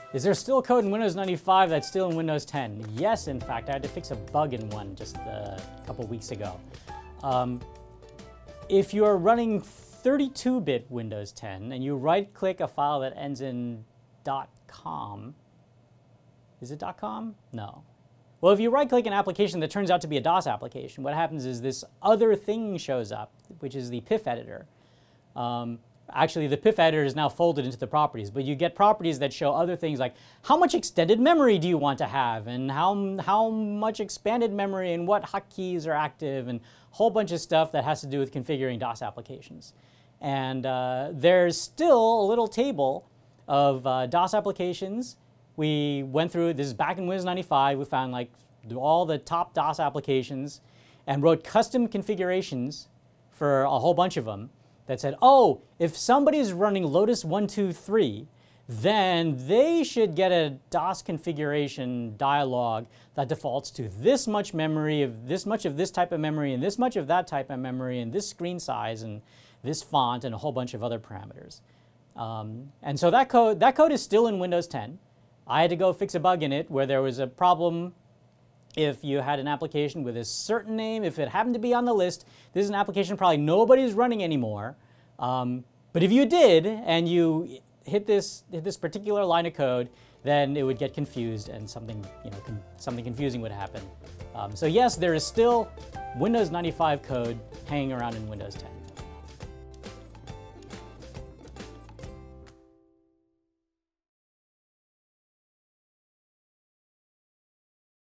Is there still code in Windows 95 that's still in Windows 10? Yes, in fact, I had to fix a bug in one just a couple weeks ago. If you're running 32-bit Windows 10 and you right-click a file that ends in .com, is it .com? No. Well, if you right-click an application that turns out to be a DOS application, what happens is this other thing shows up, which is the PIF editor. Actually, the PIF editor is now folded into the properties, but you get properties that show other things like how much extended memory do you want to have, and how much expanded memory and what hotkeys are active, and a whole bunch of stuff that has to do with configuring DOS applications. And there's still a little table of DOS applications. We went through, this is back in Windows 95, we found like all the top DOS applications and wrote custom configurations for a whole bunch of them that said, oh, if somebody's running Lotus 123, then they should get a DOS configuration dialog that defaults to this much memory, of this much of this type of memory, and this much of that type of memory, and this screen size, and this font, and a whole bunch of other parameters. And so that code is still in Windows 10. I had to go fix a bug in it where there was a problem if you had an application with a certain name, if it happened to be on the list. This is an application probably nobody's running anymore. But if you did, and you hit this particular line of code, then it would get confused, and something confusing would happen. So yes, there is still Windows 95 code hanging around in Windows 10.